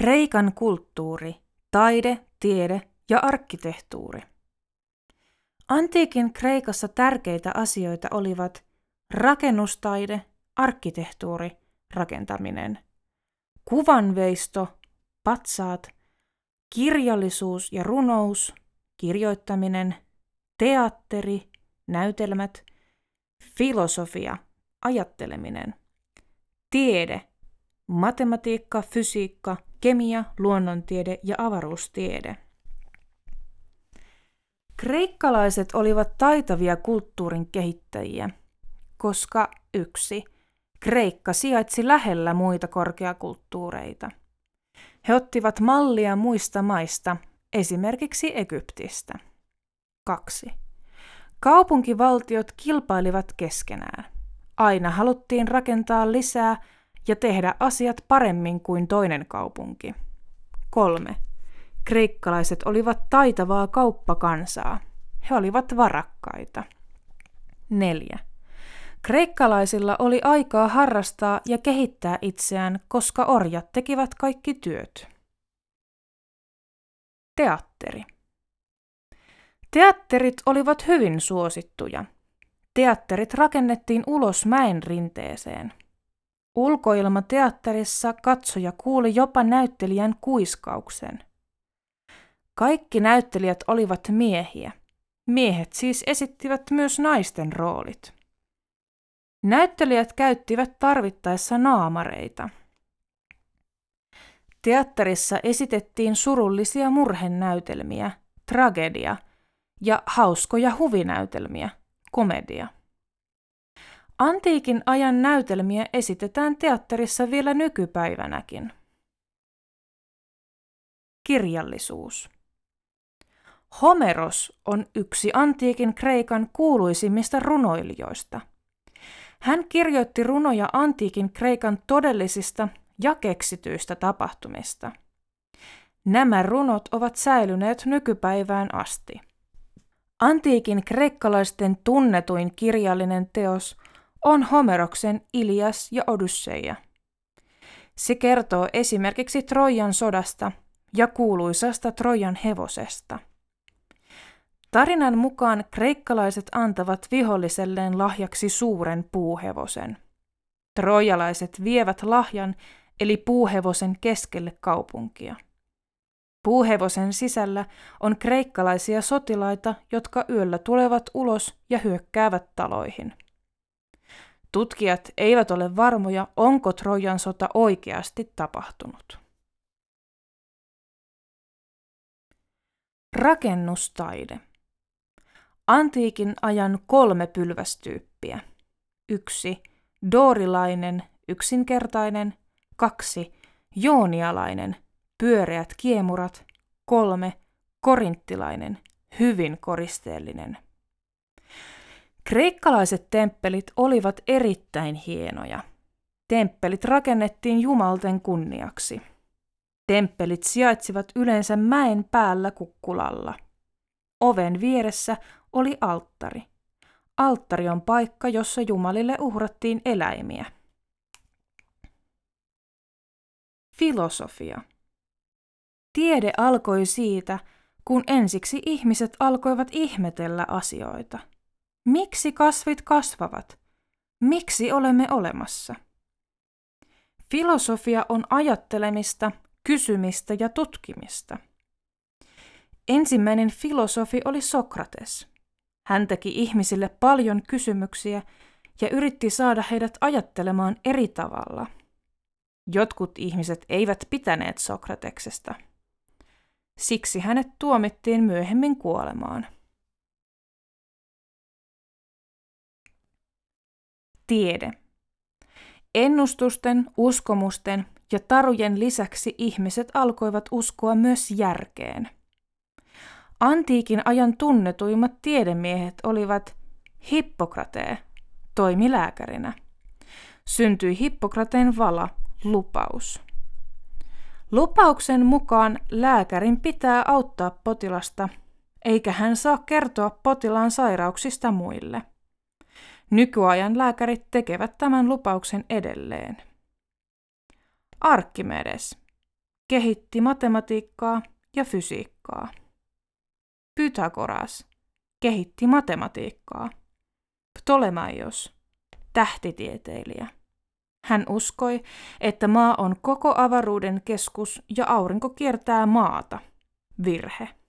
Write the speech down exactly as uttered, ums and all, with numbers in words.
Kreikan kulttuuri, taide, tiede ja arkkitehtuuri. Antiikin Kreikassa tärkeitä asioita olivat rakennustaide, arkkitehtuuri, rakentaminen, kuvanveisto, patsaat, kirjallisuus ja runous, kirjoittaminen, teatteri, näytelmät, filosofia, ajatteleminen, tiede, matematiikka, fysiikka, kemia, luonnontiede ja avaruustiede. Kreikkalaiset olivat taitavia kulttuurin kehittäjiä, koska yksi. Kreikka sijaitsi lähellä muita korkeakulttuureita. He ottivat mallia muista maista, esimerkiksi Egyptistä. kaksi. Kaupunkivaltiot kilpailivat keskenään. Aina haluttiin rakentaa lisää ja tehdä asiat paremmin kuin toinen kaupunki. kolme. Kreikkalaiset olivat taitavaa kauppakansaa. He olivat varakkaita. neljä. Kreikkalaisilla oli aikaa harrastaa ja kehittää itseään, koska orjat tekivät kaikki työt. Teatteri. Teatterit olivat hyvin suosittuja. Teatterit rakennettiin ulos mäen rinteeseen. Ulkoilmateatterissa katsoja kuuli jopa näyttelijän kuiskauksen. Kaikki näyttelijät olivat miehiä. Miehet siis esittivät myös naisten roolit. Näyttelijät käyttivät tarvittaessa naamareita. Teatterissa esitettiin surullisia murhenäytelmiä, tragedia ja hauskoja huvinäytelmiä, komedia. Antiikin ajan näytelmiä esitetään teatterissa vielä nykypäivänäkin. Kirjallisuus. Homeros on yksi antiikin Kreikan kuuluisimmista runoilijoista. Hän kirjoitti runoja antiikin Kreikan todellisista ja keksityistä tapahtumista. Nämä runot ovat säilyneet nykypäivään asti. Antiikin kreikkalaisten tunnetuin kirjallinen teos on Homeroksen Ilias ja Odysseia. Se kertoo esimerkiksi Troijan sodasta ja kuuluisasta Troijan hevosesta. Tarinan mukaan kreikkalaiset antavat viholliselleen lahjaksi suuren puuhevosen. Troijalaiset vievät lahjan eli puuhevosen keskelle kaupunkia. Puuhevosen sisällä on kreikkalaisia sotilaita, jotka yöllä tulevat ulos ja hyökkäävät taloihin. Tutkijat eivät ole varmoja, onko Trojan sota oikeasti tapahtunut. Rakennustaide. Antiikin ajan kolme pylvästyyppiä. Yksi. Doorilainen, yksinkertainen. Kaksi. Joonialainen, pyöreät kiemurat. Kolme. Korinttilainen, hyvin koristeellinen. Kreikkalaiset temppelit olivat erittäin hienoja. Temppelit rakennettiin jumalten kunniaksi. Temppelit sijaitsivat yleensä mäen päällä kukkulalla. Oven vieressä oli alttari. Alttari on paikka, jossa jumalille uhrattiin eläimiä. Filosofia. Tiede alkoi siitä, kun ensiksi ihmiset alkoivat ihmetellä asioita. Miksi kasvit kasvavat? Miksi olemme olemassa? Filosofia on ajattelemista, kysymistä ja tutkimista. Ensimmäinen filosofi oli Sokrates. Hän teki ihmisille paljon kysymyksiä ja yritti saada heidät ajattelemaan eri tavalla. Jotkut ihmiset eivät pitäneet Sokrateksesta. Siksi hänet tuomittiin myöhemmin kuolemaan. Tiede. Ennustusten, uskomusten ja tarujen lisäksi ihmiset alkoivat uskoa myös järkeen. Antiikin ajan tunnetuimmat tiedemiehet olivat Hippokrate, toimi lääkärinä. Syntyi Hippokrateen vala, lupaus. Lupauksen mukaan lääkärin pitää auttaa potilasta, eikä hän saa kertoa potilaan sairauksista muille. Nykyajan lääkärit tekevät tämän lupauksen edelleen. Arkkimedes. kehitti matematiikkaa ja fysiikkaa. Pythagoras kehitti matematiikkaa. Ptolemaios, tähtitieteilijä. Hän uskoi, että maa on koko avaruuden keskus ja aurinko kiertää maata. Virhe.